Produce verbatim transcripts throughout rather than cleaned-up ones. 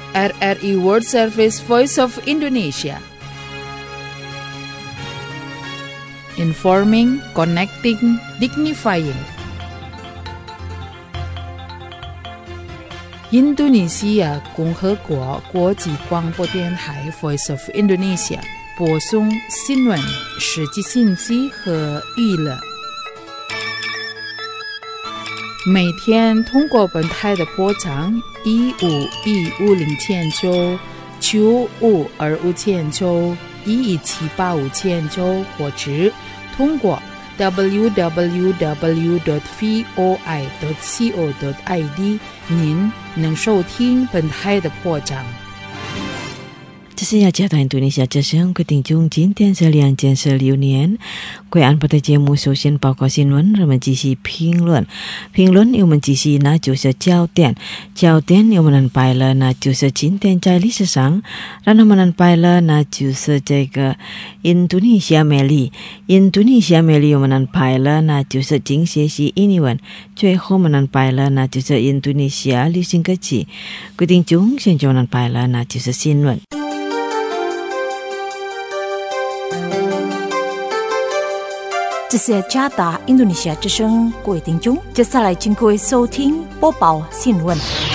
R R I World Service Voice of Indonesia. Informing, connecting, dignifying.印度尼西亚共和国国际广播电台 Voice of Indonesia 播送新闻、实际信息和娱乐。每天通过本台的波长一五一五零千九、九五二五千九、一一七八五千九，或者通过 double-u double-u double-u dot voi dot co dot i d 您能收听本台的播讲。 这是雅加达印度尼西亚之声，各位听众，今天是两千十六年。贵安pada节目首先报告新闻，我们继续评论。评论我们继续那就是焦点，焦点我们能摆了，那就是今天在历史上，然后我们能摆了，那就是这个印度尼西亚美丽。印度尼西亚美丽我们能摆了，那就是经学习英文。最后我们能摆了，那就是印度尼西亚流行歌曲。各位听众，现在我们能摆了，那就是新闻。 这是加达印度尼西亚之声，各位听众，接下来请各位收听播报新闻。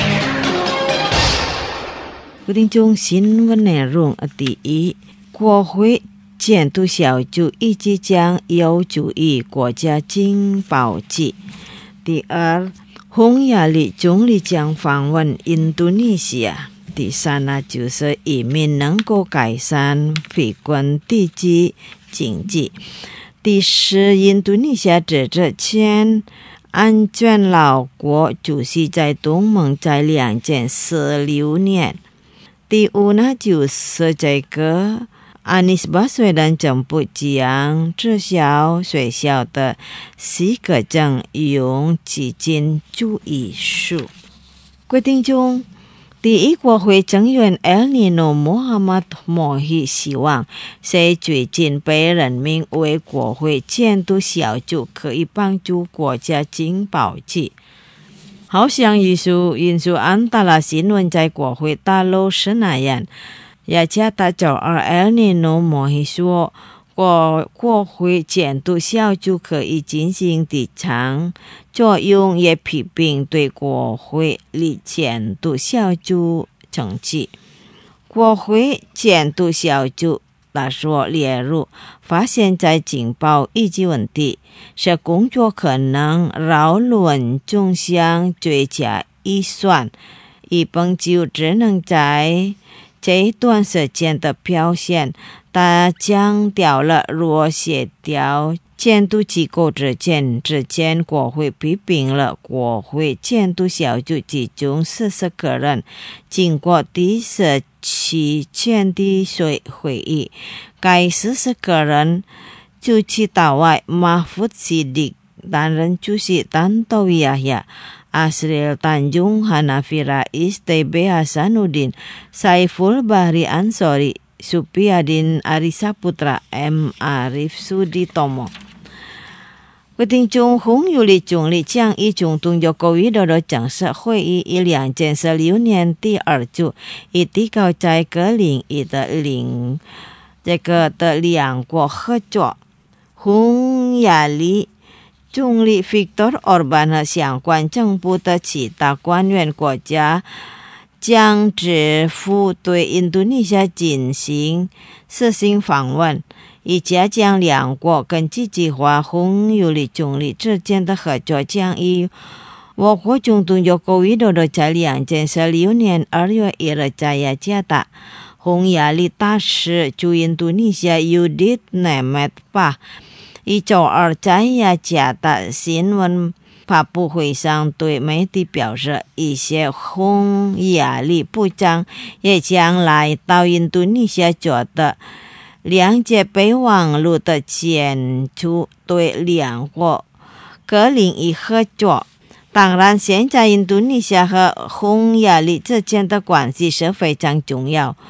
各位听众，新闻内容第一，国会监督小组一直将有助于国家情报局。第二，洪雅丽总理将访问印度尼西亚。第三呢，就是移民能够改善非关地区经济。第四，印度尼西亚指着前安全老国主席在东盟在两千十六年。第五呢，就是这个安尼斯巴虽然政府将撤销学校的四个证用基金注意书。各位听众，第一国会成员 El Nino Muhammad Mohi 希望在最近被任命为国会监督小组可以帮助国家情报局。好像艺术因素安达拉新闻在国会大楼是那样，雅加达周二 El Nino Mohi 说，国国会监督小组可以进行的长作用，也批评对国会里监督小组成绩。国会监督小组他说，例如发现在情报以及问题，是工作可能讨论中央最佳预算，以帮助只能在这一段时间的表现。他强调了弱协调监督机构之间之间，国会批评了国会监督小组其中四十个人经过第十期前的会议，该四十个人主席到外马夫西迪担任主席，丹多维亚亚Asril Tanjung Hanafi Rais T B Hasanuddin Saiful Bahri Ansori Supiadin Arisaputra M. Arif Suditomo。各位听众，洪友丽总理将以总统joko widodo的正式会议以两千十六年第二周以提高在各领域的领这个的两国合作。洪雅丽总理 Viktor Orban 和相关政府的其他官员国家将支付对印度尼西亚进行私信访问，以加强两国跟积极化洪友丽总理之间的合作。将以我国总统joko widodo在两千十六年二月一日在雅加达，洪雅丽大使驻印度尼西亚 Yudit Nemet Pah一周二在雅加达新闻发布会上对媒体表示，一些洪雅丽部长也将来到印度尼西亚做的谅解备忘录的签署对两国各领域合作。当然，现在印度尼西亚和洪雅丽之间的关系是非常重要。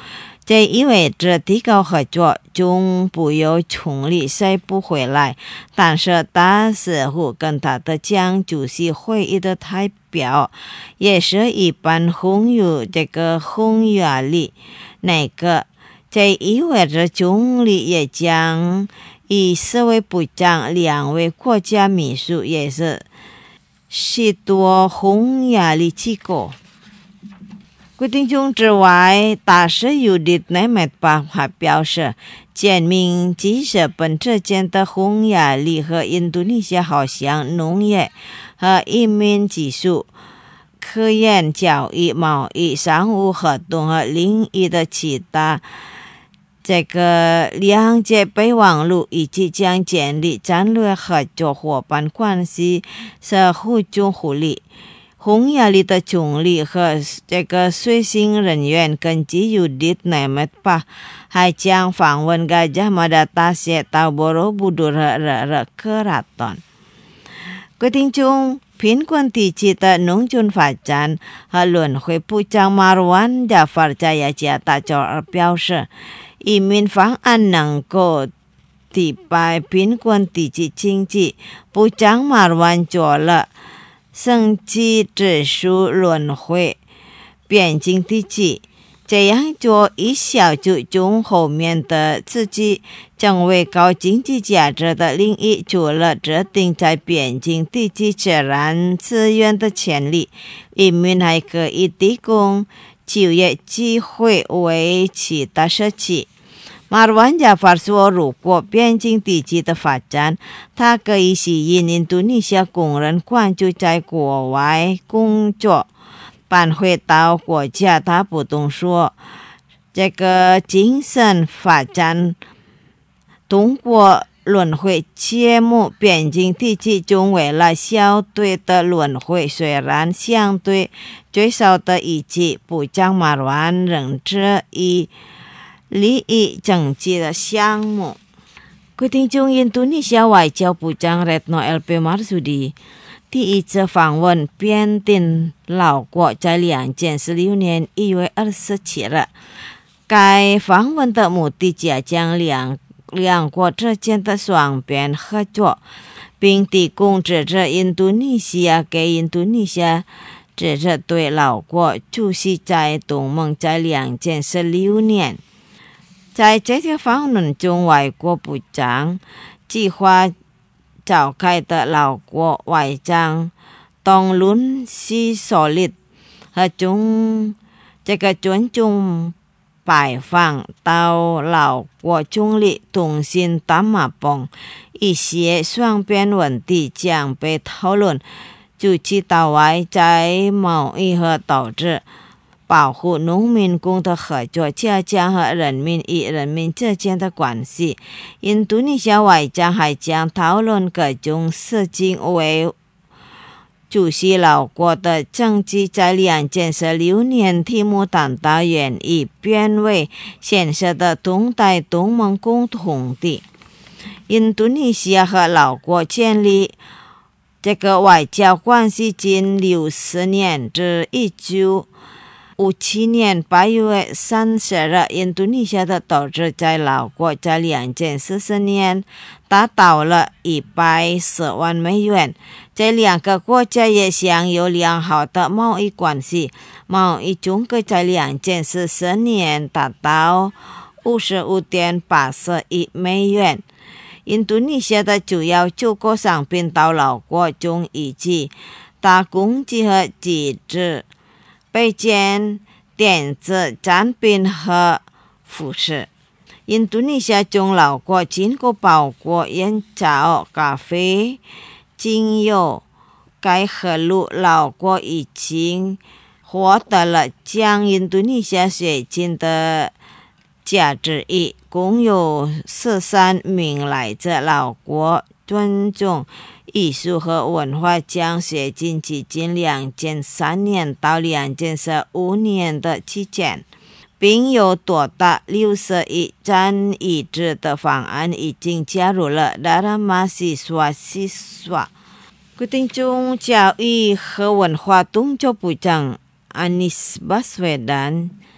这意味着提高合作，中不由穷力塞不回来。但是大似乎跟他的江主席会议的代表也是一般拥有这个匈牙利那个，这意味着总理也将以四位部长、两位国家秘书，也是许多匈牙利机构。quyết定中之外，大使尤迪内梅巴还表示，见面记者本之间的匈牙利和印度尼西亚好像农业和移民技术、科研、教育、贸易、商务活动和领域的其他这个两界备忘录，以及将建立战略合作伙伴关系是互助互利。匈牙利的总理和这个随行人员根据尤迪内梅巴还将访问Gajah Mada Tasik到Borobudur和科拉顿。决定中，贫困地区的农村发展和轮回部长 Marwan Jafar Jaya 大教而表示，移民方案能够击败贫困地区经济。部长 Marwan 做了升级指数轮回边境地区，这样做一小就中后面的自己成为高经济价值的领域，除了制定在边境地区自然资源的潜力，移民还可以提供就业机会为其他社区。马尔万加法说，如果边境地区的发展，它可以吸引印度尼西亚工人关注在国外工作，搬回到国家。他不懂说，这个精神发展通过轮回节目边境地区中为了小队的轮回，虽然相对最少的一级部长马尔万仍是以利益政治的项目。决定中，印度尼西亚外交部长 Retno L P Marsudi 第一次访问边境老国，在两千十六年一月二十七日。该访问的目的加强两两国之间的双边合作，并提供支持印度尼西亚给印度尼西亚支持对老国出席在东盟在两千十六年。在这些访问中，外国部长计划召开的老国外长东伦西索利和中这个尊重拜访到老国总理东信达马蓬，一些双边问题将被讨论。除此之外，在贸易和投资、保护农民工的合作、加强和人民与人民之间的关系。印度尼西亚外长还将讨论各种事情，为主席老国的政绩在两千十六年题目谈到愿意变为现实的东带东盟共同体。印度尼西亚和老国建立这个外交关系近六十年，至一九五七年八月三十日，印度尼西亚的投资在老国在两千四十年达到了一百十万美元。这两个国家也享有良好的贸易关系，贸易总额在两千四十年达到五十五点八四亿美元。印度尼西亚的主要出口商品到老国中以及大工具和机制、配件、电子产品和服饰。印度尼西亚从老国进口包括烟草、咖啡、精油。该和路老国已经获得了将印度尼西亚水晶的价值一，共有十三名来自老国尊重艺术和文化奖学金基金两千三年到两千十五年的期间，并有多达六十亿张一致的方案已经加入了 Dalam Mahasiswa Siswa。决定中，教育和文化动作部长 Anies Baswedan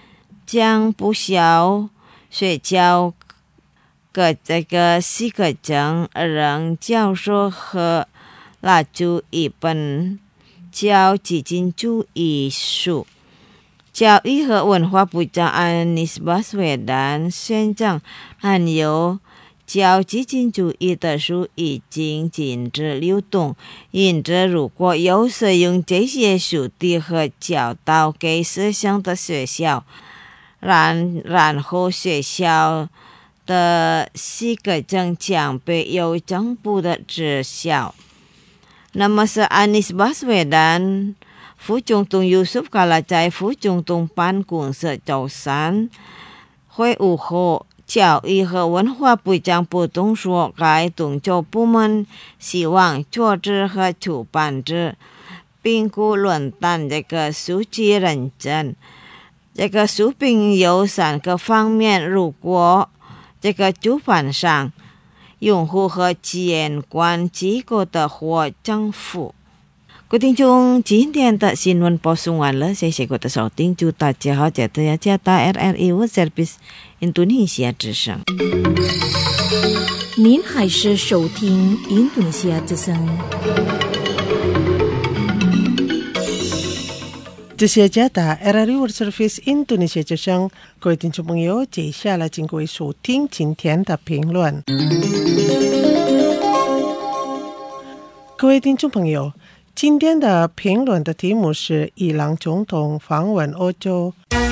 将不少学校各这个四个证让教授和拉出一本教基金主义书。教育和文化部长安妮斯巴斯韦丹宣称，含有教基金主义的书已经禁止流动，因此如果有使用这些书籍和教导给学生的学校，然然后学校的四个证将被由政府的知晓。那么是安妮斯巴斯韦丹副总统ยูซุฟ 卡拉在副总统办公室早餐会晤后，教育和文化部长不动说，该动作部门希望组织和出版者评估论坛这个书籍认证。这个书评有三个方面，如果这个出版商、用户和监管机构的或政府。各位听众，今天的新闻播送完了，谢谢各位的收听，祝大家好，这里是加拿大 R R I World Service Indonesia 之声。 您还是收听印度尼西亚之声。 这是加拿大 R R I World Service Indonesia 之声，各位听众朋友，接下来请各位收听今天的评论。各位听众朋友，今天的评论的题目是伊朗总统访问欧洲。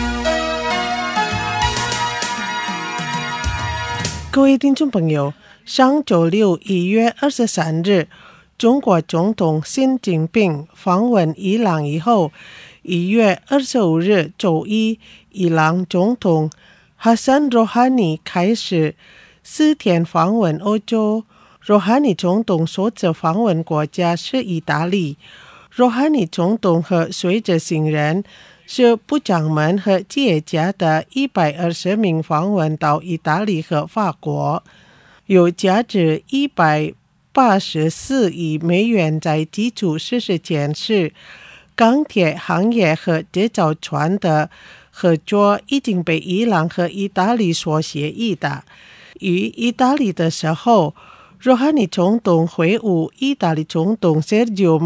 各位听众朋友，上周六一月二十三日，中国总统习近平访问伊朗以后，一月二十五日周一，伊朗总统哈桑·罗哈尼开始四天访问欧洲。罗哈尼总统首次访问国家是意大利。罗哈尼总统和随着行人是部长们和企业家的一百二十名访问到意大利和法国，有价值一百八十四亿美元在基础设施建设、钢铁行业和制造船的合作已经被伊朗和意大利所协议的。于意大利的时候，罗哈尼总统会晤意大利总统 Sergio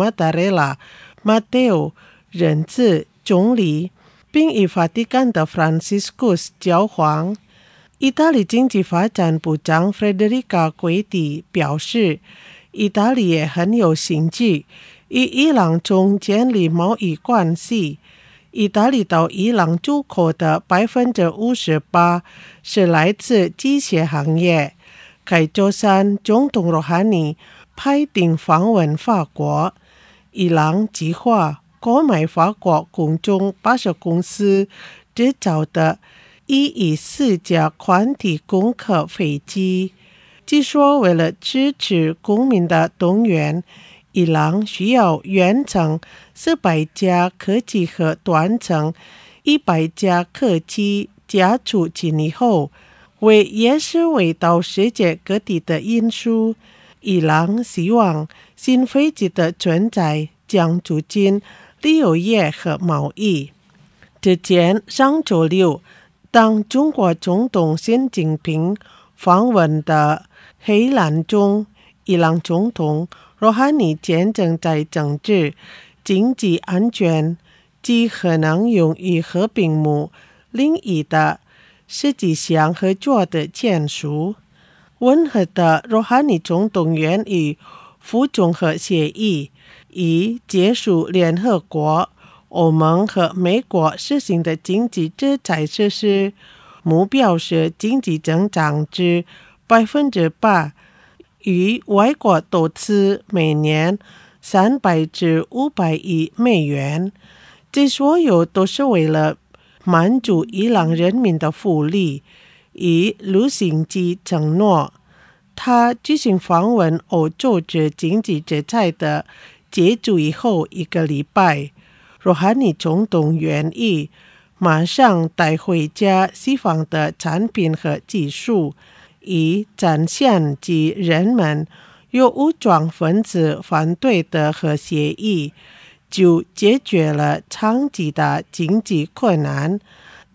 Mattarella、Matteo Renzi 总理，并与梵蒂冈的 Franciscus 教皇。意大利经济发展部长 Federica Guidi 表示，意大利也很有兴趣与伊朗中建立贸易关系。意大利到伊朗出口的 百分之五十八 是来自机械行业。该周三，总统罗哈尼派定访问法国。伊朗计划购买法国空中巴士公司制造的一亿四架宽体攻克飞机。据说为了支持公民的动员，伊朗需要远程四百架客机和短程一百架客机加出境以后，为也是为到世界各地的运输，伊朗希望新飞机的存在将促进旅游业和贸易。之前上周六，当中国总统习近平访问的黑兰中，伊朗总统罗哈尼见证在政治、经济安全及可能用于和平母领域的实际上合作的签署。温和的罗哈尼总统愿意附中和协议，以结束联合国、欧盟和美国实行的经济制裁措施，目标是经济增长至百分之八，与外国投资每年三百至五百亿美元。这所有都是为了满足伊朗人民的福利，以履行其承诺。他举行访问欧洲之经济制裁的结束以后一个礼拜，罗哈尼总统愿意马上带回家西方的产品和技术，以展现及人们有武装分子反对的核协议就解决了长期的经济困难。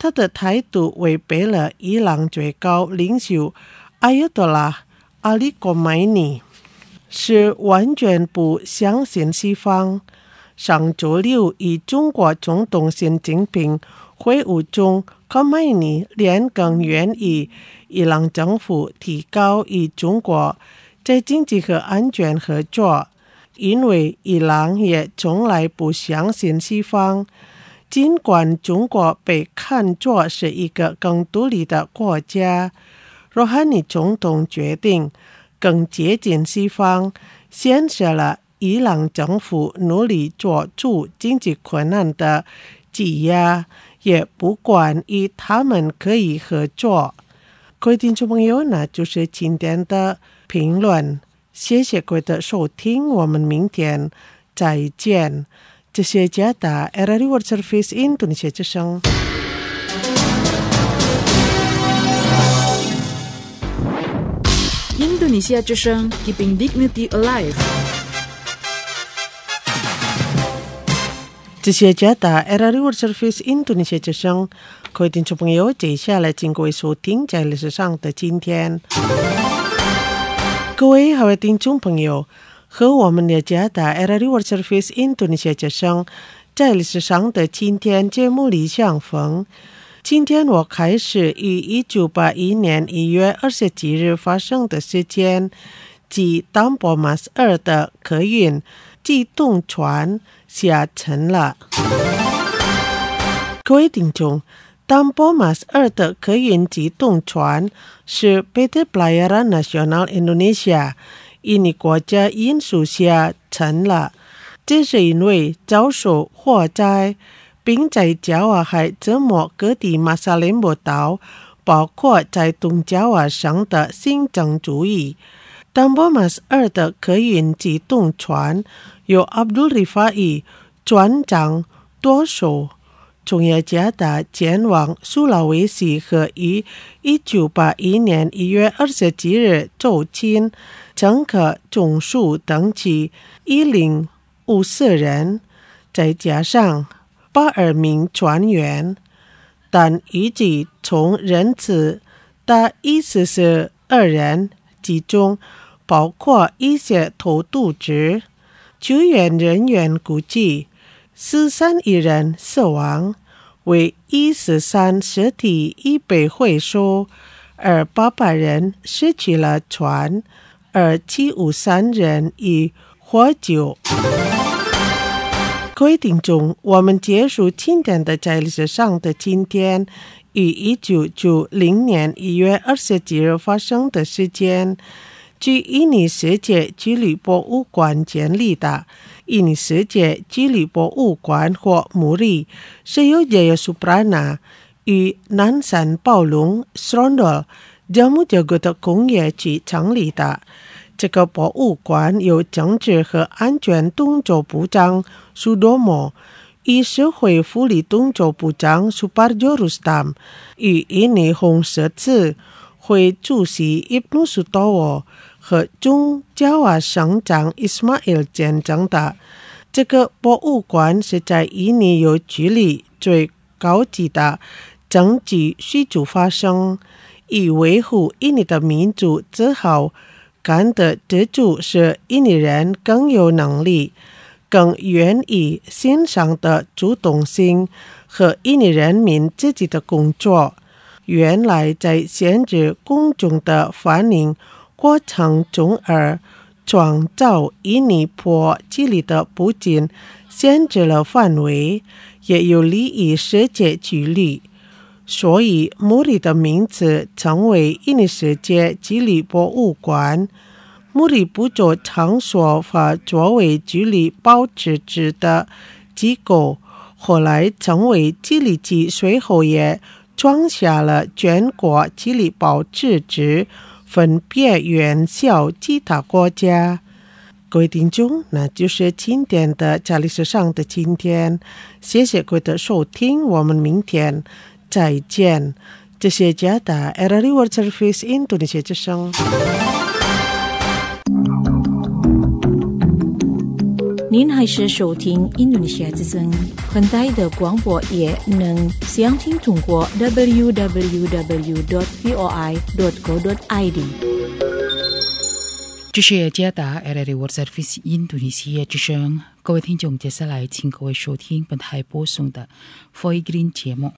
他的态度违背了伊朗最高领袖阿尤多拉阿里戈梅尼，是完全不相信西方。上周六与中国总统习近平会晤中，戈梅尼连更愿意伊朗政府提高与中国在经济和安全合作，因为伊朗也从来不相信西方。尽管中国被看作是一个更独立的国家，罗哈尼总统决定更接近西方，显示了伊朗政府努力做出经济困难的挤压，也不管与他们可以合作。各位听众朋友，那就是今天的评论，谢谢各位的收听，我们明天再见。这是加达 R R I World Service Indonesia 之声。 印度尼西亚之声 Keeping Dignity Alive。 这些加达 R R I World Service Indonesia 之声，各位听众朋友，接下来请各位收听在历史上的今天。各位好，听众朋友，和我们的加达 R R I World Service Indonesia 之声在历史上的今天节目里相逢。今天我开始于一九八一年一月二十几日发生的事件，即丹波马斯二的客运机动船下沉了。各位听众，丹波马斯二的客运机动船是 P T Pelayaran Nasional Indonesia 印尼国家运输下沉了，这是因为遭受火灾，并在加瓦海折磨各地马萨林波岛，包括在东加瓦省的新疆族裔。丹波马斯二的客运机动船由 Abdul Rifai 船长舵手，从雅加达前往苏拉威西和于一九八一年一月二十几日走亲，乘客总数登记一零五四人，再加上八二名船员，但预计从人次达一四四二人，其中包括一些偷渡者。救援人员估计十三人死亡，为一十三尸体已被回收，而八百人失去了船，而七五三人已获救。各位听众，我们结束今天的在历史上的今天于一九九零年一月二十几日发生的事件。据印尼世界纪律博物馆建立的印尼世界纪律博物馆或 M U R I 是由 Jaya Suprana 与南山宝龙 Serondol Jamu-Jago 的工业局成立的。这个博物馆由政治和安全动作部长 Sudomo 与社会福利动作部长 Suparjo Rustam 与印尼红十字会主席 Ibnu Sutowo 和中加瓦省长 Ismail 见证的。这个博物馆是在印尼有距离最高级的政治需求发生，以维护印尼的民族自豪感的得主是印尼人更有能力、更愿意欣赏的主动性和印尼人民自己的工作。原来在限制公众的反应过程中而创造印尼破纪律的不仅限制了范围，也有利于世界纪律。所以 M U R I 的名字成为印尼世界纪律博物馆。M U R I 不做场所和作为纪律保持制的机构，后来成为纪律局，随后也创下了全国纪律保持制，分别远销其他国家。各位听众，那就是今天的在历史上的今天，谢谢各位的收听，我们明天再见。这是加达 R R I World Service Indonesia 之声。 您还是收听印度尼西亚之声，本台的广播也能详听通过 double-u double-u double-u dot voi dot co dot i d。 这是加达 R R World Service 印度尼西亚之声，各位听众，接下来请各位收听本台播送的 Foy Green 节目。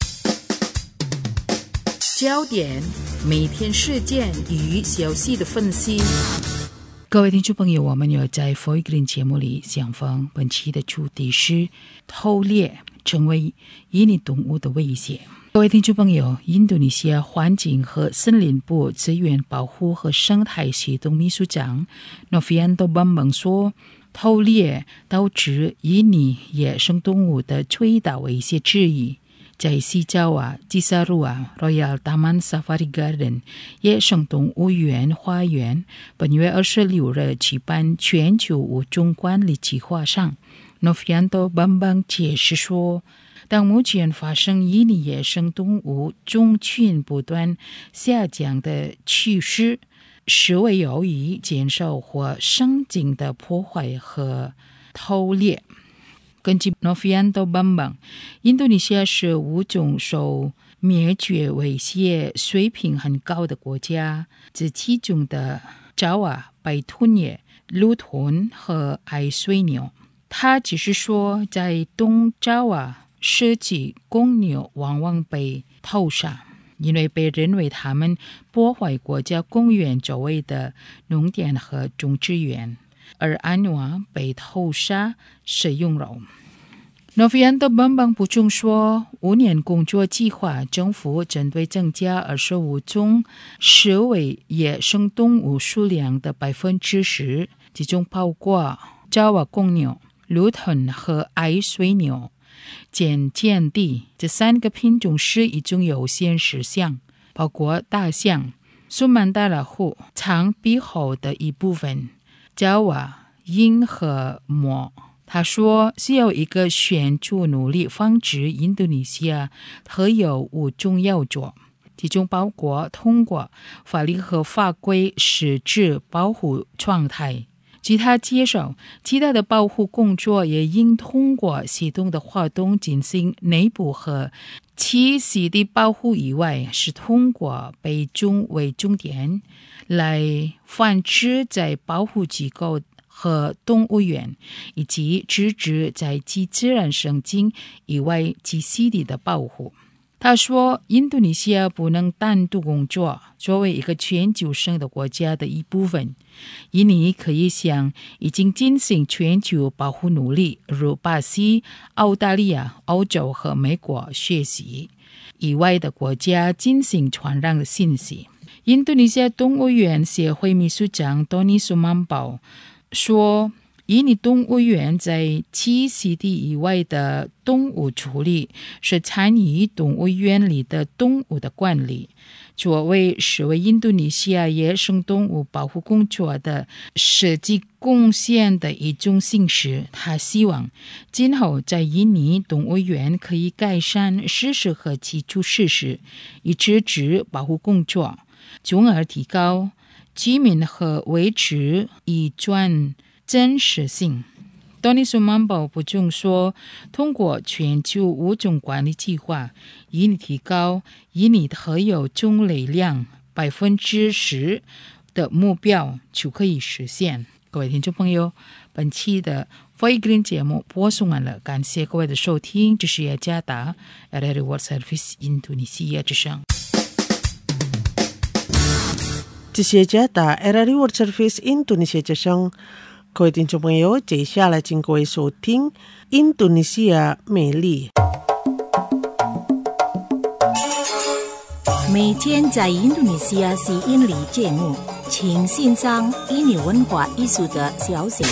焦点，每天事件与消息的分析。各位听众朋友，我们有在 Foy Green 节目里相逢，本期的主题是偷猎成为野生动物的威胁。各位听众朋友，印度尼西亚环境和森林部资源保护和生态系统秘书长 Novianto Bambang 说，偷猎导致印尼野生动物的最大威胁之一。在西爪哇、吉萨鲁啊 Royal Taman Safari Garden 野生动物园花园本月二十六日举办全球物种管理计划上， Novianto Bambang 解释说，当目前发生印尼野生动物种群不断下降的趋势，是为由于减少或升级的破坏和偷猎。根据 Novianto Bambang， 印度尼西亚是物种受灭绝威胁水平很高的国家，这其中的爪哇、白豚野、鹿豚和矮水牛。他只是说，在东爪哇涉及公牛往往被偷杀，因为被认为他们破坏国家公园周围的农田和种植园，而安瓦被偷杀是用肉。Novianto Bambang 补充说，五年工作计划，政府针对增加二十五种视为野生动物数量的百分之十，其中包括爪哇公牛、鹿豚和矮水牛。减减低这三个品种是一种优先事项，包括大象、苏曼达拉虎、长鼻猴的一部分、爪哇、鹰和貘。他说，需要一个显著努力防止印度尼西亚特有物种要做，其中包括通过法律和法规实质保护状态。据他介绍，其他的保护工作也应通过系统的活动进行内部和栖息地保护以外，是通过被种为重点来繁殖在保护机构和动物园，以及支持在其自然生境以外栖息地的保护。他说，印度尼西亚不能单独工作，作为一个全球性的国家的一部分，印尼可以向已经进行全球保护努力，如巴西、澳大利亚、欧洲和美国学习，以外的国家进行传染的信息。印度尼西亚动物园协会秘书长 Tony Sumambao 说，印尼动物园在栖息地以外的动物处理是参与动物园里的动物的管理，作为是为印度尼西亚野生动物保护工作的实际贡献的一种形式。他希望今后在印尼动物园可以改善设施和基础设施，以支持保护工作，从而提高居民和维持遗传真实性。Tony Sumambao 补充说，通过全球物种管理计划，以提高印尼特有种类量百分之十的目标就可以实现。各位听众朋友，本期的 Foy Green 节目播送完了，感谢各位的收听，这是雅加达 R R World Service 印度尼西亚之声。 这是加达 R R World Service 印度尼西亚之声。各位听众朋友，接下来请各位收听印度尼西亚美丽。 每天在印度尼西亚是印尼节目，请欣赏印尼文化艺术的消息。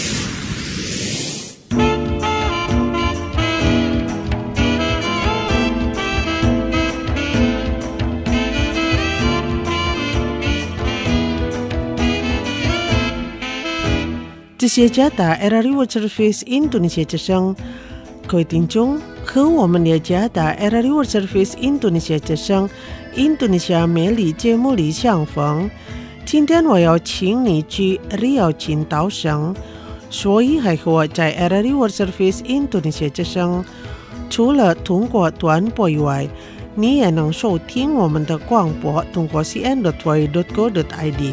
这些加达 R R World Service 印度尼西亚之声，各位听众和我们的加达 R R World Service 印度尼西亚之声印度尼西亚美丽节目里相逢。今天我要请你去利奥群岛省所以还活在 R R I World Service Indonesia 之声。除了通过短波以外，你也能收听我们的广播，通过 c n dot v o i dot go dot i d。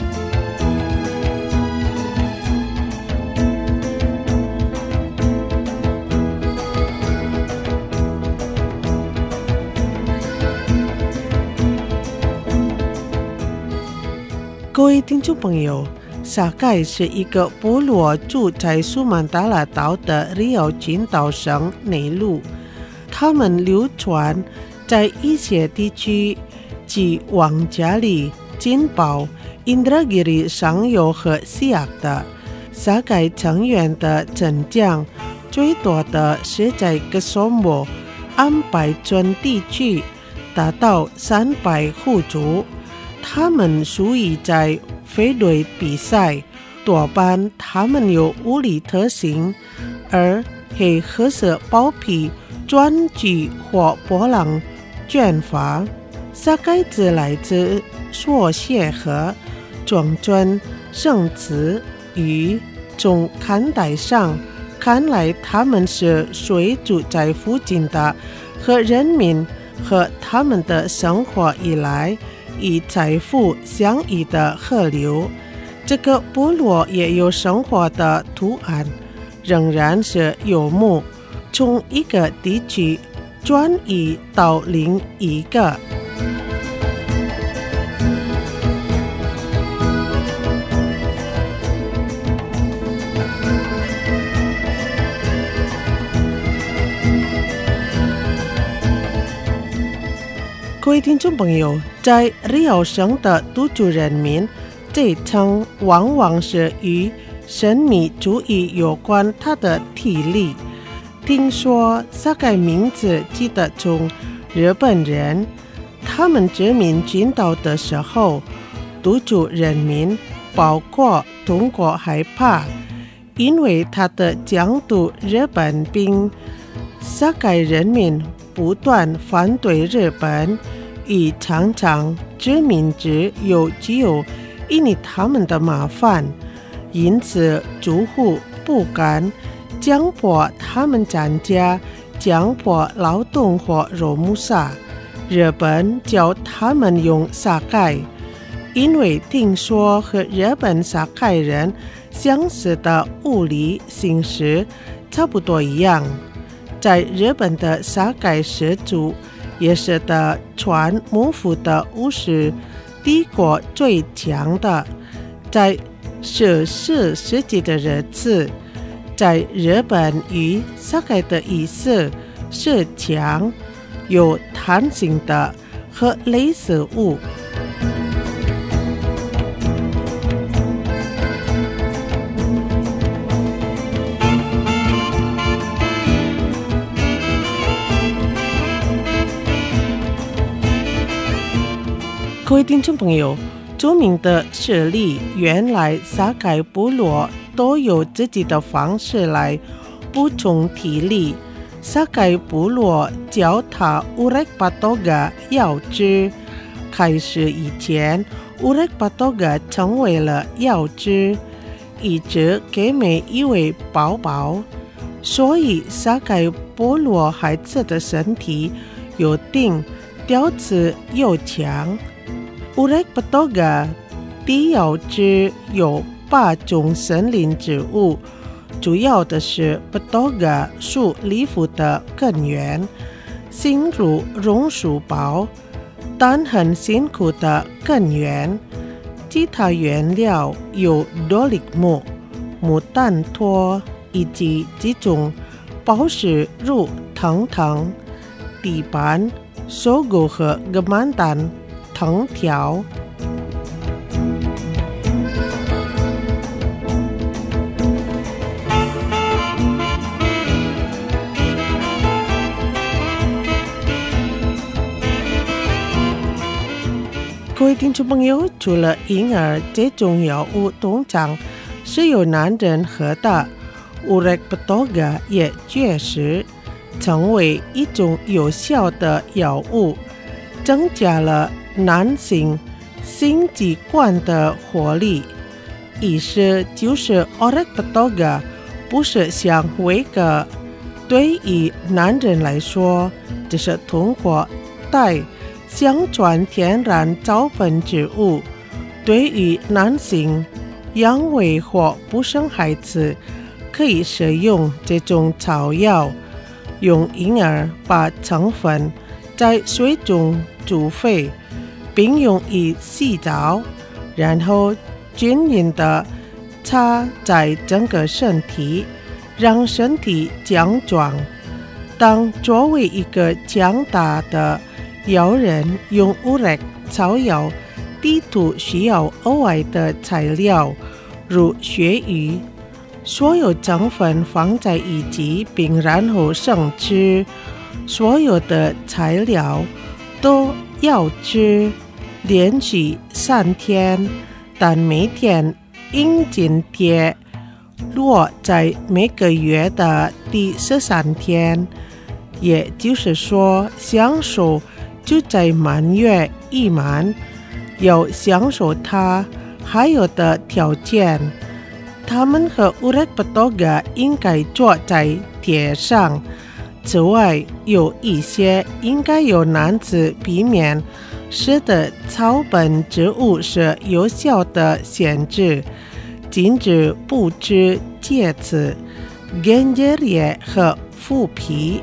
各位听众朋友，沙盖是一个部落住在苏曼达拉岛的里奥群岛省内陆，他们流传在一些地区，即王加里、金宝、Indragiri上游和西亚的。沙盖成员的增长最多的是在格索莫、安白村地区，达到三百户族。他们属于在飞队比赛，多半他们有物理特性，而黑褐色包皮、专具或波浪卷发。沙盖子来自缩写和庄村生词语，从看台上看来，他们是随住在附近的和人民和他们的生活以来以财富相依的河流。这个部落也有生活的图案，仍然是游牧，从一个地区转移到另一个。各位听众朋友，在里奥省的土著人民，这一层往往是与神秘主义有关他的体力。听说沙盖名字记得从日本人，他们殖民群岛的时候，土著人民包括通过害怕，因为他的疆土日本兵，沙盖人民不断反对日本，以常常殖民者有只有引起他们的麻烦，因此住户不敢强迫他们参加强迫劳动或肉木沙。日本叫他们用沙盖，因为听说和日本沙盖人相似的物理形式差不多一样。在日本的沙盖氏族也是的穿幕府的武士帝国最强的。在十四世纪的日子，在日本与沙盖的意思是强、有弹性的和类似物。各位听众朋友，著名的势力原来沙盖部落都有自己的方式来补充体力。沙盖部落叫它 Urek Patoga 药汁，开始以前 Urek Patoga 成为了药汁，一直给每一位宝宝，所以沙盖部落孩子的身体又定调子又强。Urek Patoga 的药汁有八种森林植物，主要的是 Patoga 树里夫的根源，心如榕树包，但很辛苦的根源。其他原料有多力木、木蛋托以及几种宝石如藤藤、地板、收谷和格曼丹藤条。各位听众朋友，除了婴儿，这种药物通常是由男人喝的。Urek Patoga 也确实成为一种有效的药物，增加了男性性器官的活力。 意思就是 Orek Petoga 不是像维格，对于男人来说，这是通过带相传天然草本植物，对于男性阳痿或不生孩子，可以使用这种草药，用婴儿把成分在水中煮沸，并用以洗澡，然后均匀地擦在整个身体，让身体强壮。当作为一个强大的药人用 Urek 草药地图需要额外的材料，如鳕鱼，所有成分放在一起，并然后生吃。所有的材料都要吃连续三天，但每天应紧贴落在每个月的第十三天，也就是说，享受就在满月一满，要享受它还有的条件。他们和 Urek Petoga 应该坐在铁上。此外，有一些应该由男子避免使得草本植物是有效的限制，禁止不吃芥子、根叶叶和腐皮。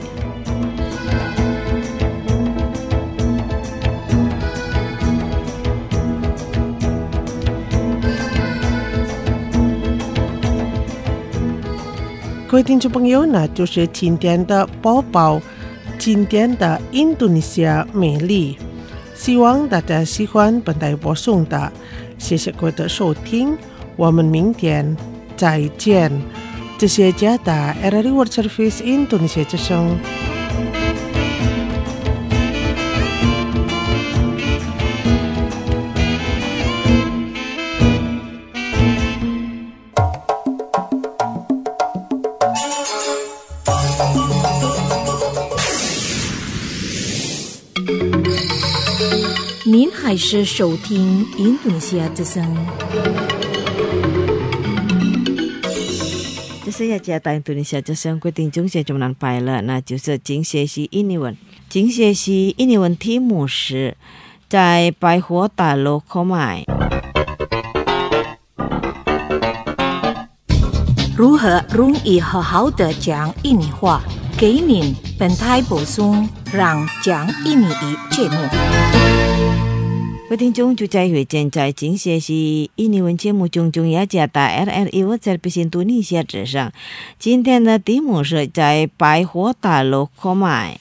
各位听众朋友，那就是今天的播报，今天的印度尼西亚美丽，希望大家喜欢本台播送的，谢谢各位的收听，我们明天再见。这是加达 R R I World Service Indonesia 之声。 您还是收听印度尼西亚之声。 这是雅加达印度尼西亚之声，各位听众现在能拜了，那就是今学期印尼文。今学期印尼文题目是在百货大楼购买。 如何容易好好的讲印尼话？给您本台播送让讲印尼语节目。 各位听众，就在会见在今学期印尼文节目中，中雅加达 R R I World Service Indonesia之上，今天的题目是在百货大楼购买。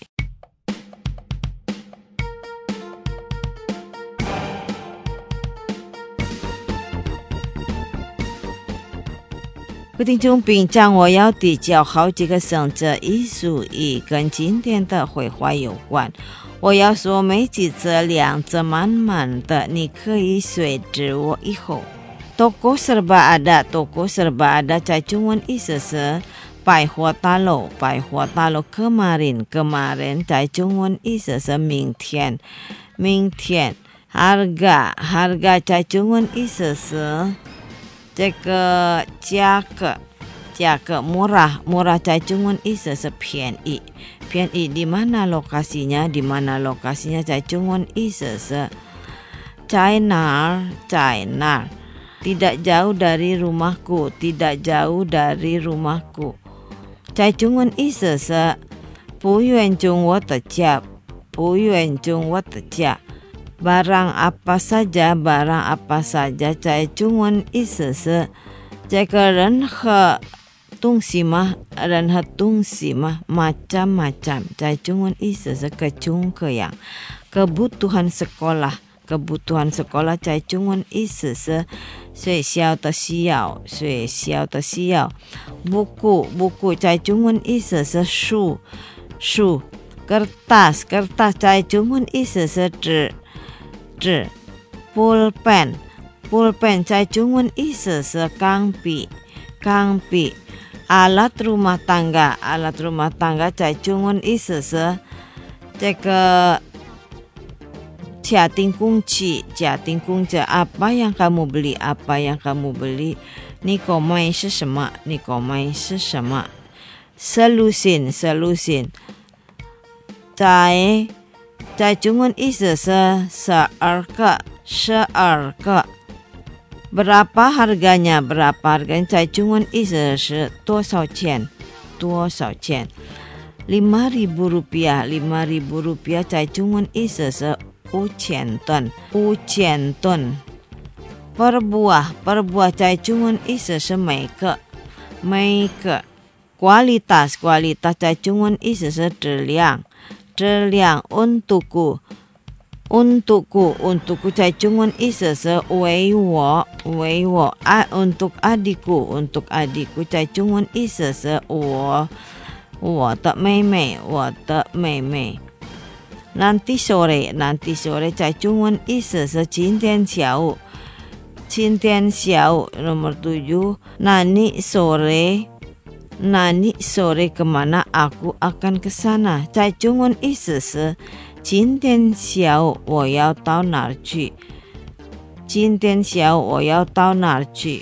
各位听众，平常我要提交好几个省这艺术语跟今天的绘画有关。我要说没几次两次满满的，你可以随着我以后。Toko serba ada, toko serba ada 在中文意思是百货大楼，百货大楼 kemarin, kemarin 在中文意思是明天，明天。harga, harga 在中文意思是这个价格，价格 murah, murah 在中文意思是便宜，便宜 di mana lokasinya, di mana lokasinya 在中文意思是在哪儿，在哪儿。tidak jauh dari rumahku, tidak jauh dari rumahku 在中文意思是不远中我的家，不远中我的家。barang apa saja, barang apa saja 在中文意思是这个任何东西嘛，任何东西嘛 macam-macam 在中文意思是各种各样。kebutuhan sekolah, kebutuhan sekolah 在中文意思是学校的需要，学校的需要。buku, buku 在中文意思是书，书。kertas, kertas 在中文意思是纸，纸。pulpen, pulpen 在中文意思是钢笔，钢笔。alat rumah tangga, alat rumah tangga 在中文意思是这个家庭公祭，家庭公祭 apa yang kamu beli, apa yang kamu beli. 你购买是什么？你购买是什么？ Selusin, selusin. 在在中文意思是十二个，十二个。Berapa harganya? Berapa harganya? 在中文意思是多少钱？多少钱？ lima ribu rupiah, lima ribu rupiah 在中文意思是五千吨，五千吨。per buah, per buah 在中文意思是每个，每个。kualitas, kualitas 在中文意思是质量，质量。untukku, untukku, untukku 在中文意思是为我，为我。啊 untuk adikku, untuk adikku 在中文意思是我。我的妹妹，我的妹妹。Nanti sore, nanti sore 在中文意思是今天下午，今天下午。Nomor tujuh, nanti sore, nanti sore kemana? Aku akan ke sana。在中文意思是今天下午我要到哪儿去？今天下午我要到哪儿去？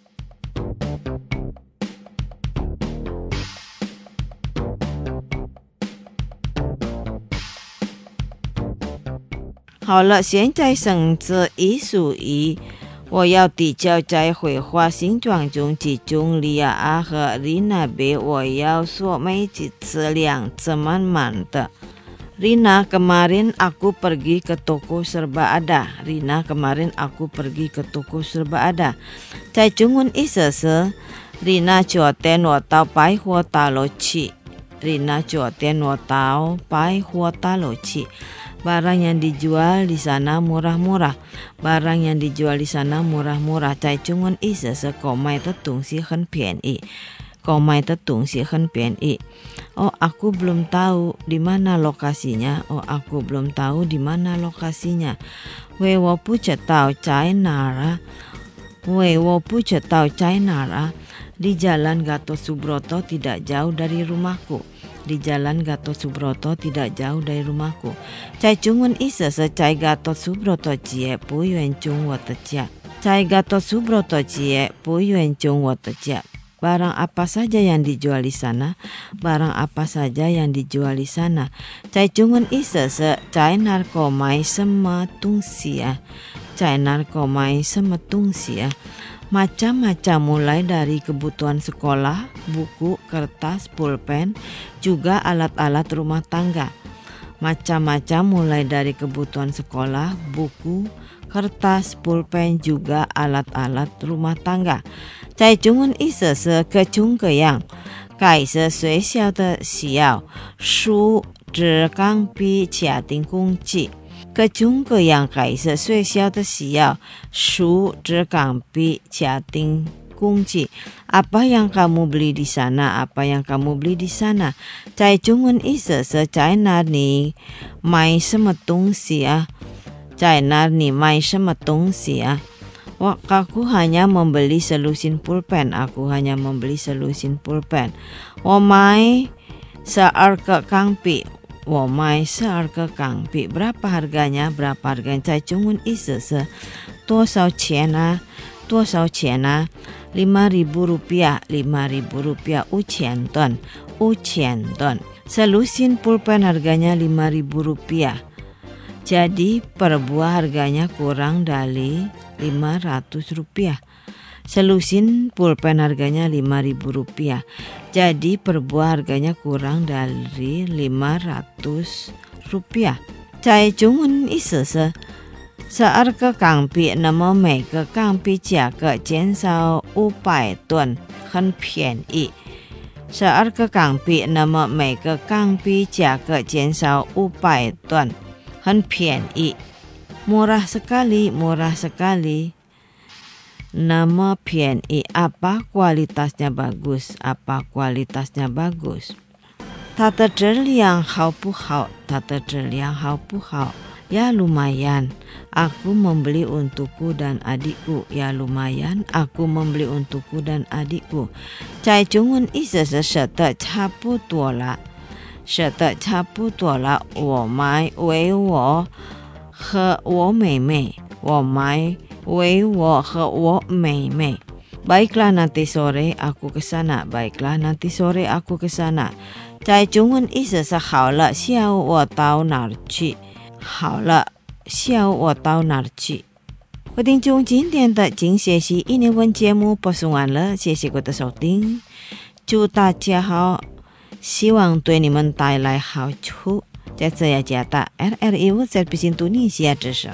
好了，现在绳子一数一，我要比较在绘画形状中集中利亚 A 和 Rina B， 我要说每几次两次慢慢的。Rina, kemarin aku pergi ke toko serba ada. Rina, kemarin aku pergi ke toko serba ada. 在中文意思是 Rina 昨天我到百货大楼去。Rina 昨天我到百货大楼去。Barang yang dijual di sana murah-murah. Barang yang dijual di sana murah-murah. 在中文意思是购买的东西很便宜。购买的东西很便宜。Oh, aku belum tahu di mana lokasinya. Oh, aku belum tahu di mana lokasinya. 喂，我不知道在哪儿。喂，我不知道在哪儿。Di Jalan Gatot Subroto tidak jauh dari rumahku. Di Jalan Gatot Subroto tidak jauh dari rumahku. 在中文意思是在 Gatot Subroto 街不远中我的家。在 Gatot Subroto 街不远中我的家。Barang apa saja yang dijual di sana? Barang apa saja yang dijual di sana? 在中文意思是在哪儿购买什么东西啊？在哪儿购买什么东西啊？ Macam-macam mulai dari kebutuhan sekolah, buku, kertas, pulpen, juga alat-alat rumah tangga. Macam-macam mulai dari kebutuhan sekolah, buku, kertas, pulpen, juga alat-alat rumah tangga. 在中文意思是各种各样，该是学校的需要，书、纸、钢笔、家庭工具。各种各样该是学校的需要，书、纸、钢笔、家庭工具。Apa yang kamu beli di sana? Apa yang kamu beli di sana? 在中文意思是在哪里买什么东西啊？在哪里买什么东西啊？ Wah, aku hanya membeli selusin pulpen. Aku hanya membeli selusin pulpen. 我买十二个钢笔。 我买十二个钢笔。 Berapa harganya? Berapa harganya? 在中文意思是多少钱啊？多少钱啊？ lima ribu rupiah, lima ribu rupiah, 五千吨，五千吨。 Selusin pulpen harganya lima ribu rupiah. Jadi per buah harganya kurang dari lima ratus rupiah. Selusin pulpen harganya lima ribu rupiah. Jadi per buah harganya kurang dari lima ratus rupiah. 在中文意思是十二个钢笔，那么每个钢笔价格减少五百吨，很便宜。十二个钢笔，那么每个钢笔价格减少五百吨，很便宜。Murah sekali, murah sekali. Nama便宜 apa kualitasnya bagus? Apa kualitasnya bagus? 它的质量好不好？它的质量好不好？ Ya lumayan. Aku membeli untukku dan adikku. Ya lumayan. Aku membeli untukku dan adikku. 在中文意思是舍得差不多了，舍得差不多了。我买为我和我妹妹，我买为我和我妹妹。Baiklah nanti sore aku ke sana. Baiklah nanti sore aku ke sana. 在中文意思是好了，下午我到哪儿去？好了，下午我到哪儿去？各位听众，今天的精学习英文节目播送完了，谢谢各位的收听，祝大家好，希望对你们带来好处。在这雅加达 R R I 乌兹比辛图尼西亚之声。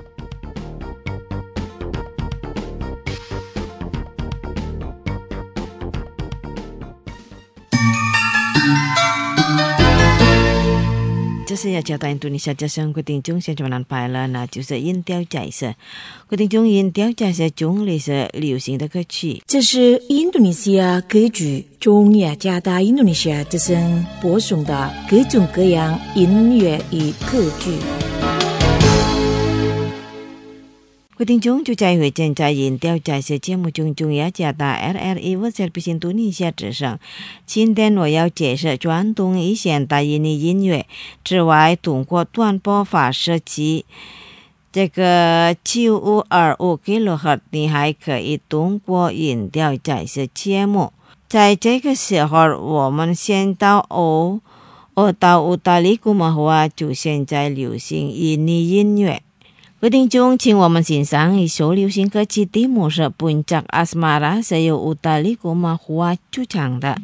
这是雅加达印度尼西亚之声，各位听众现在安排了，那就是音调解释。各位听众，音调解释中里是流行的歌曲。 这是印度尼西亚歌剧中雅加达印度尼西亚之声播送的各种各样音乐与歌剧。 各位听众，就在会正在音调解释节目中，中雅加达 R R I 乌兹比辛图尼西亚之声。今天我要解释传统与现代印尼音乐之外，通过短波发射机这个九五二五 kHz， 你还可以通过音调解释节目。在这个时候，我们先到欧欧到乌达里古马话就现在流行印尼音乐。各位听众，请我们欣赏一首流行歌曲，题目是《Puncak Asmara》，是由乌达里古马话主唱的。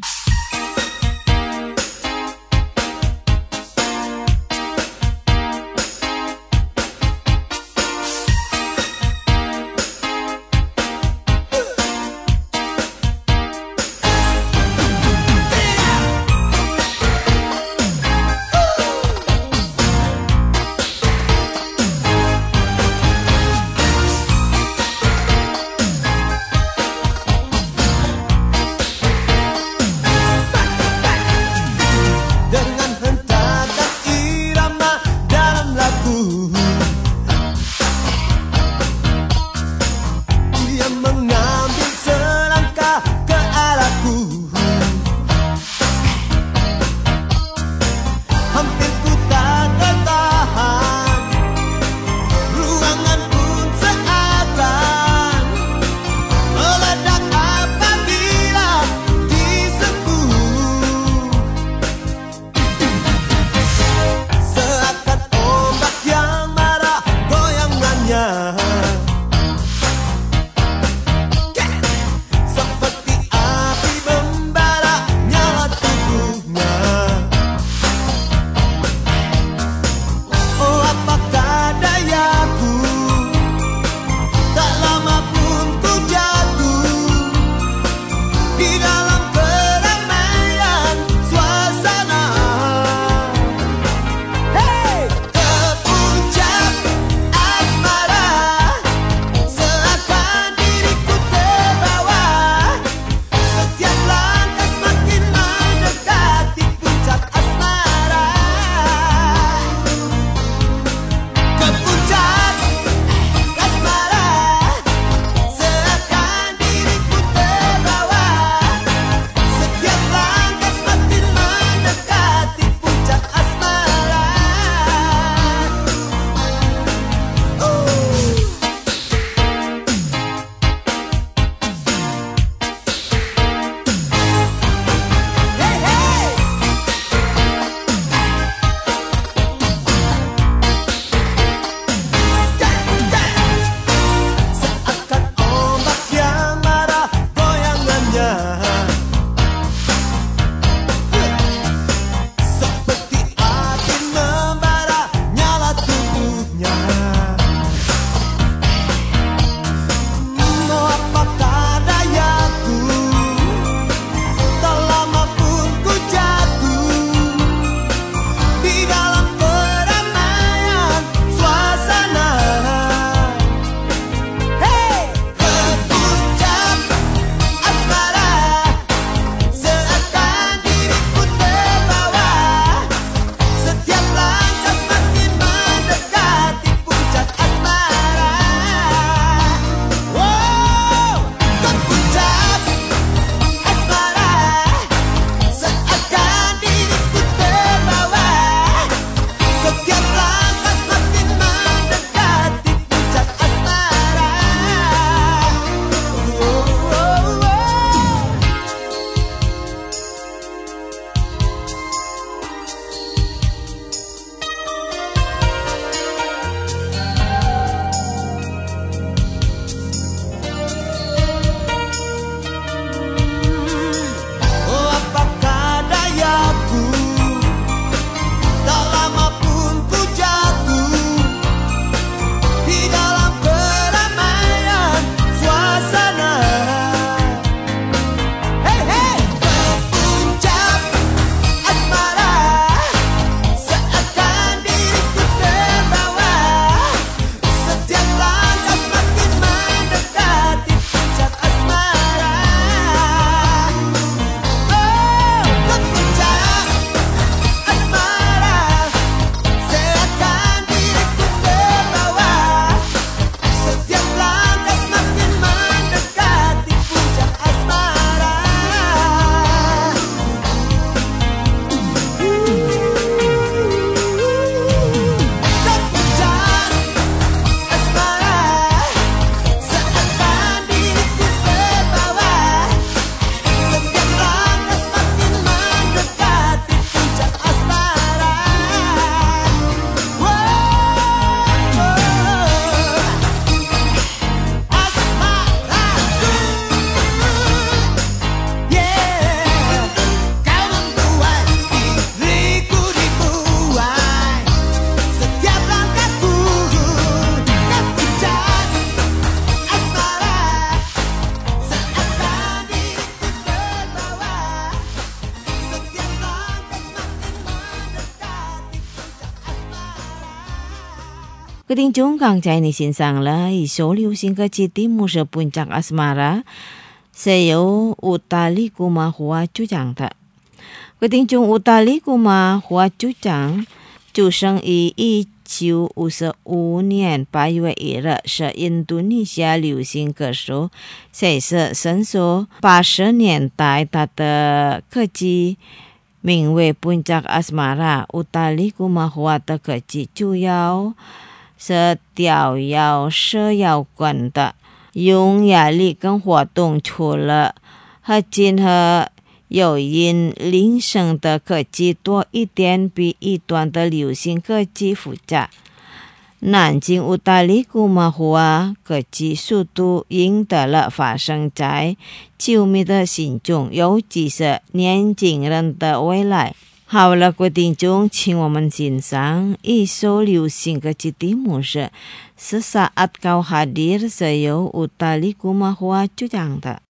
各位听众刚才你欣赏了一首流行歌曲题目是 Puncak Asmara 是由 Utha Likumahuwa 主唱的。各位听众 Utha Likumahuwa 主唱出生于一九五五年八月一日，是印度尼西亚流行歌手。这是深受八十年代他的歌曲名为 Puncak Asmara。 Utha Likumahuwa 的歌曲主要是调摇是摇滚的，用压力跟活动除了和今和有音铃声的歌曲多一点，比一段的流行歌曲复杂。南京 Utha Likumahuwa 歌曲速度赢得了发生在球迷的心中，尤其是年轻人的未来。好了，各位听众，请我们欣赏一首流行歌曲题目是 Sesaat Kau Hadir 是由 Utha Likumahuwa 主唱的。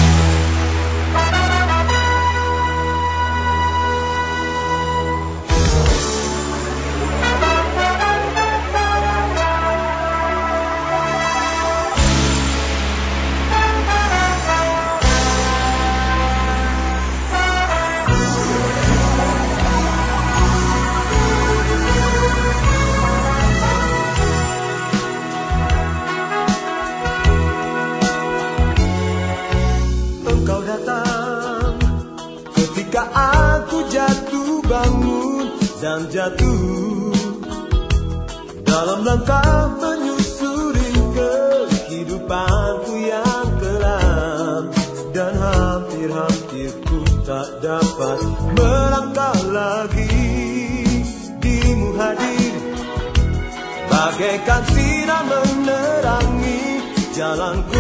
Dan jatuh dalam langkah menyusuri kehidupanku yang kelam, dan hampir-hampir ku tak dapat melangkah lagi. Dimu hadir bagaikan sinar menerangi jalanku.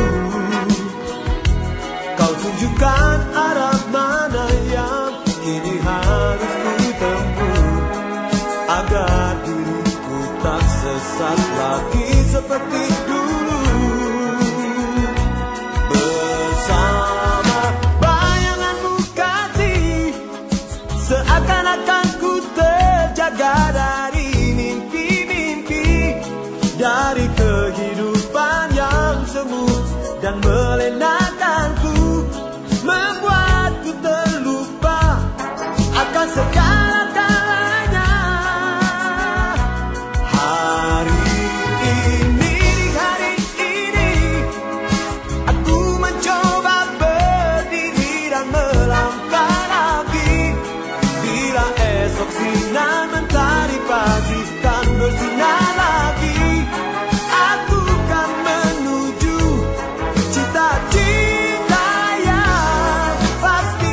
Kau tunjukkan arah mana yang kini harus ku tempuh, agar diriku tak sesat lagi seperti dulu. Bersama bayanganmu kasih, seakan-akan ku terjaga dari mimpi-mimpi, dari kehidupan yang semu dan melenakanku, membuatku terlupa akan segala sinar mentari pagi kan bersinar lagi. Aku kan menuju cita-cita yang pasti.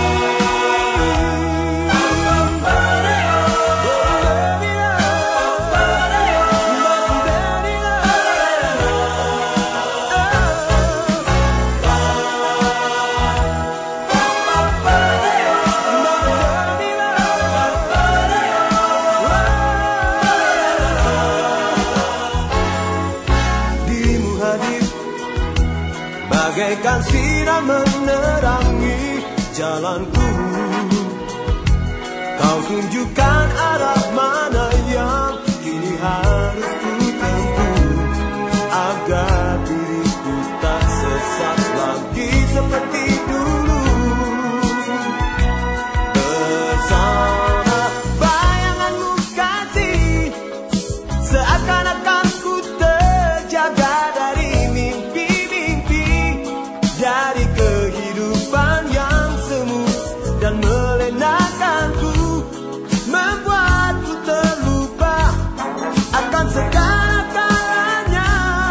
Bagaikan sinar menerangi jalanku, kau tunjukkan arah mana yang kini harus ku tempuh, agar diriku tak sesat lagi seperti dulu. Bersama bayanganmu kasih, seakan-akan ku terjaga dari dari kehidupan yang semu dan melenakanku, membuatku terlupa akan segala-galanya.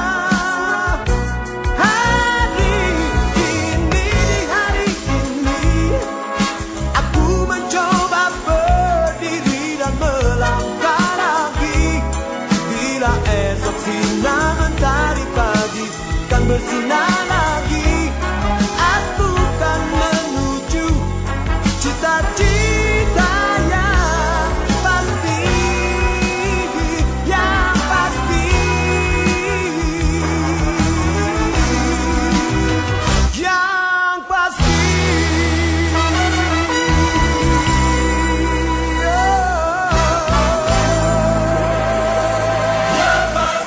Hari ini, di hari ini, aku mencoba berdiri dan melangkah lagi. Bila esok sinar mentari pagi kan bersinar lagi, aku kan menuju cita-cita yang pasti, yang pasti, yang pasti. Yang pasti.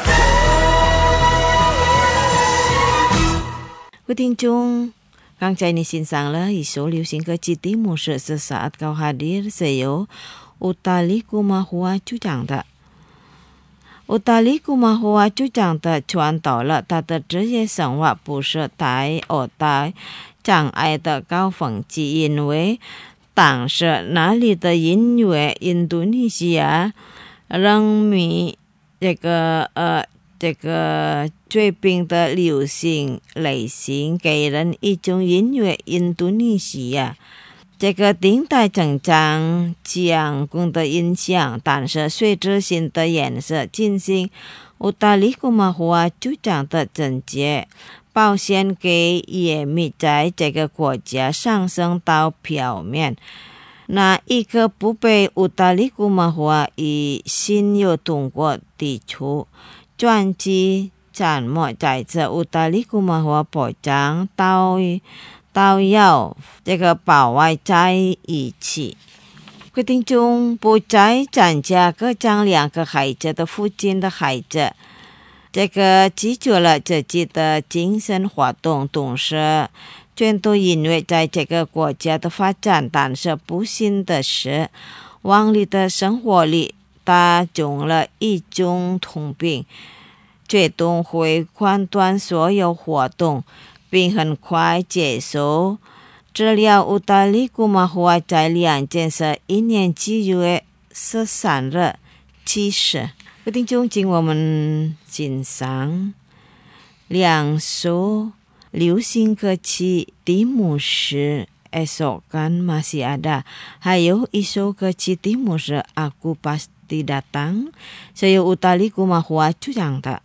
位听众，刚才你欣赏了一首流行歌曲题目是 Sesaat Kau Hadir由 Utha Likumahuwa 主讲的。Utha Likumahuwa 主讲的传导了他的职业生活不是太有大障碍的高峰期，因为当时那里的音乐印度尼西亚仍没这个呃这个最近的流行类型给人一种音乐印度尼西亚这个顶代成长强攻的印象，但是随着新的颜色进行Utha Likumahuwa主张的整洁保险给也没在这个国家上升到表面。那一个不被Utha Likumahuwa以新有通过地区专辑展幕在这Utha Likumahuwa保障到到要这个保外在一起。规定中不再参加各张两个孩子的父亲的孩子，这个记住了自己的精神活动，同时全都因为在这个国家的发展，但是不幸的是王丽的生活里打中了一种通病，决定会关断所有活动，并很快结束治疗Utha Likumahuwa在两千十一年七月十三日去世。各位听众，请我们欣赏两首流行歌曲，题目是 Esok Kan Masih Ada， 还有一首歌曲题目是 Aku Pasti Datang， 是由Utha Likumahuwa主唱的。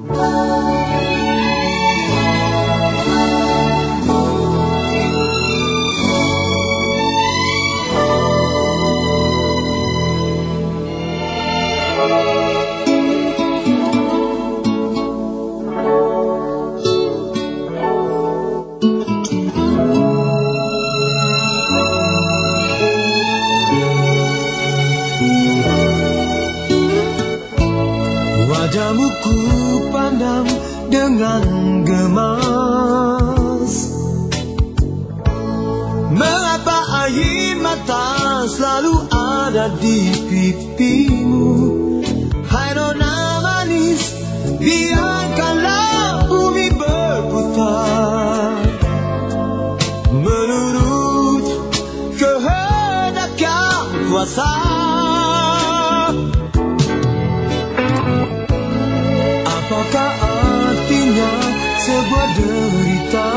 Wajahmu ku pandang dengan gemas, mengapa air mata selalu ada di pipimu? Hai nona manis, biarkanlah bumi berputar menurut kehendak Yang Kuasa. Apakah artinya sebuah derita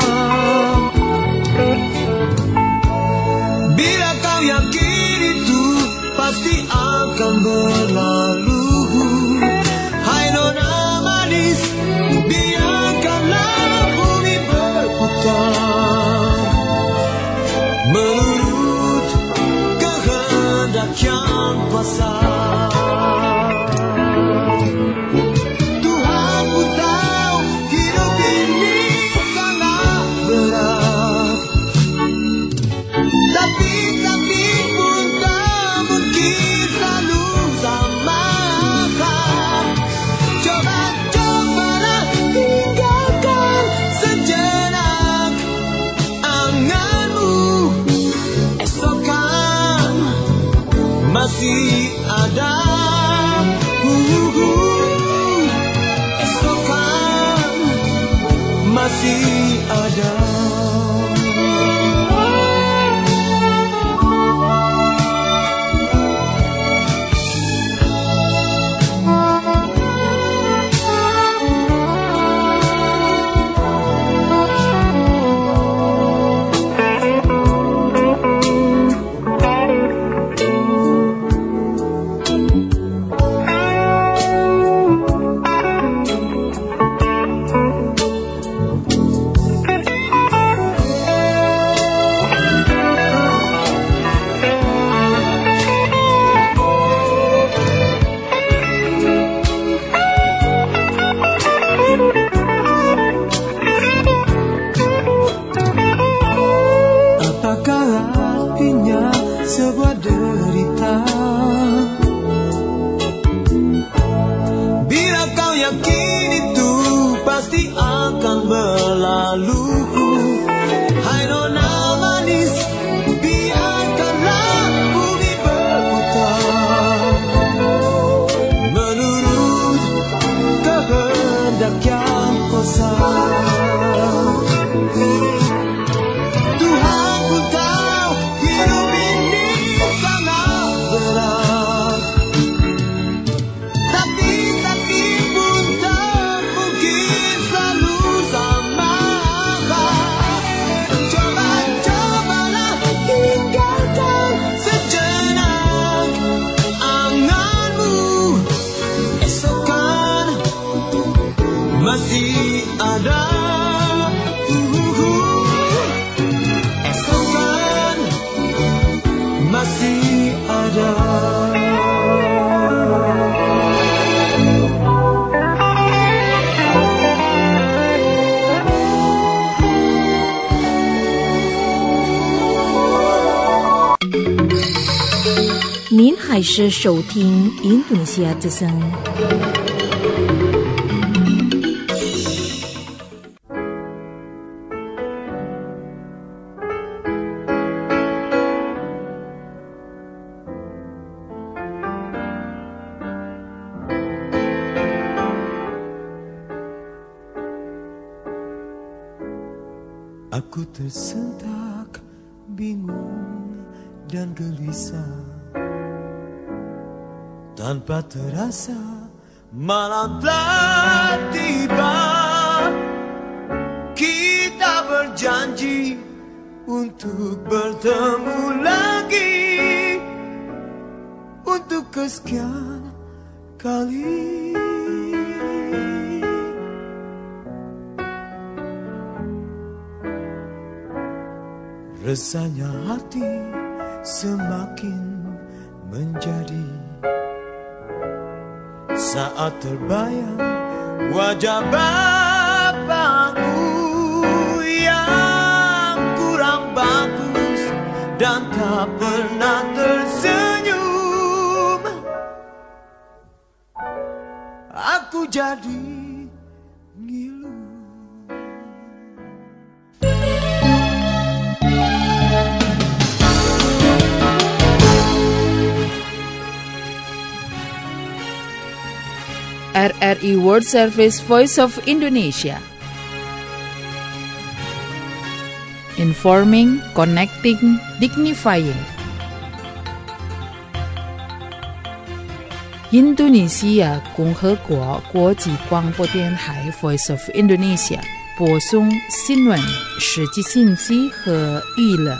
bila kau yakin itu pasti akan berlalu? Hai nona manis, biarkanlah bumi berputar menurut kehendak Yang Kuasa. Masih ada, uh, uh, esok kan masih ada. 还是收听印度尼西亚之声。 Aku tersentak, bingung dan gelisah. Tanpa terasa malam telah tiba. Kita berjanji untuk bertemu lagi, untuk kesekian kali. Resahnya hati semakin menjadi saat terbayang wajah bapakmu yang kurang bagus dan tak pernah tersenyum. Aku jadi ngilu. R R I World Service Voice of Indonesia. Informing, connecting, dignifying.印度尼西亚共和国国际广播电台 Voice of Indonesia 播送新闻、实际信息和娱乐。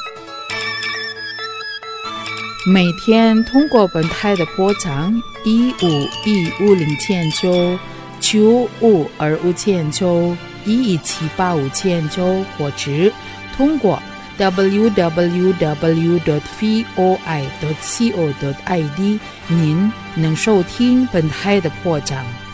每天通过本台的波长一五一五零千九、九五二五千九、一一七八五千九，或者通过 w w w dot v o i dot co dot i d， 您能收听本台的波长。